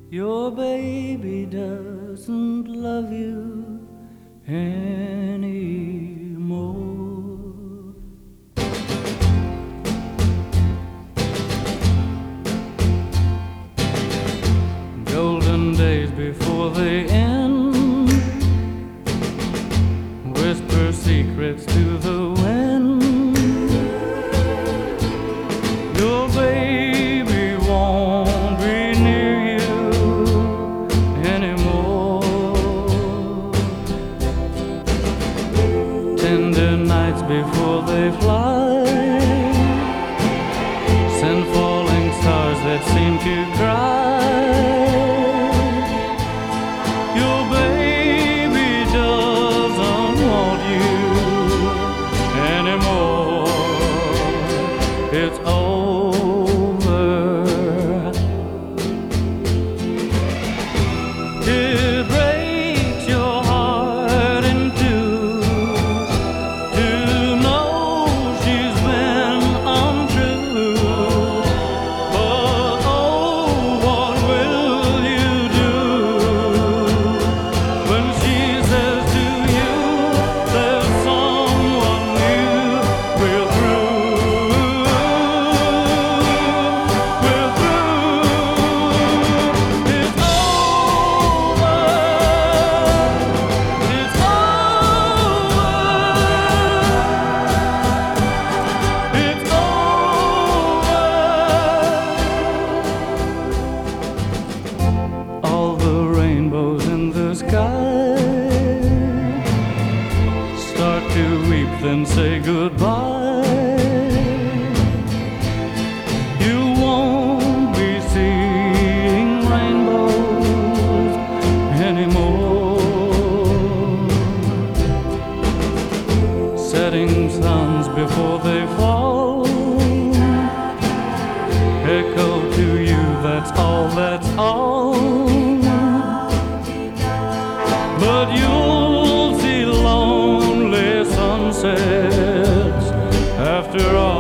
Your baby doesn't love you anymore. Golden days before they end, whisper secrets to the wind. Your baby won't be near you anymore. Tender nights before they fly send falling stars that seem to cry. Your baby doesn't want you anymore. It's over. It breaks your heart in two to know she's been untrue. But oh, what will you do when she says to you there's someone new? We're through. We're through. It's over. It's over. It's over. All the rainbows in the sky start to weep, then say goodbye. You won't be seeing rainbows anymore. Setting suns before they fall echo to you, that's all, that's all. But you'll see lonely sunsets after all.